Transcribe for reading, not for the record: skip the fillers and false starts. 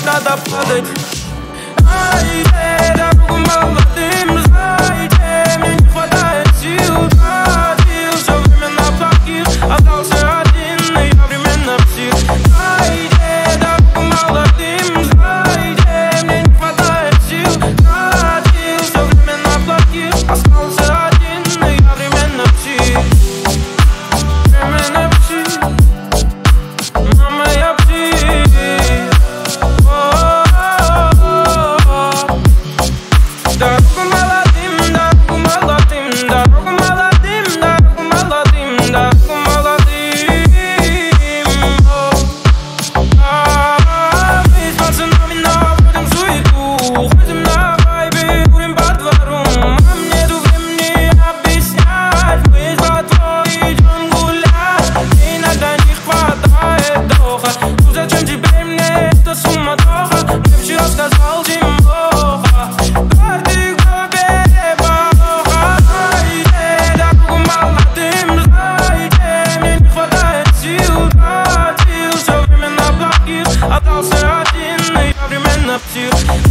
надо падать. Зайди, дорогу молодым, зайди. Мне не хватает сил, тратил все время на плохих. Остался один, и я временно псих. Зайди, дорогу молодым, зайди. Мне не хватает сил, тратил все время на плохих. Остался один, и я временно псих. Временно псих. Мама, я псих. Дорогу молодым, дорогу молодым, дорогу молодым, дорогу молодым, дорогу молодым. Мы с пацанами наводим суету, ходим на вайбе, курим по двору. Нам нету времени объяснять, мы с братвой идем гулять. Иногда не хватает духа, ну зачем теперь мне эта суматоха? Мне вчера сказал Тимоха, каждый глупее плохо. Зайди, дорогу молодым, зайди. Мне не хватает сил, тратил все время на плохих. Остался один, и я временно псих.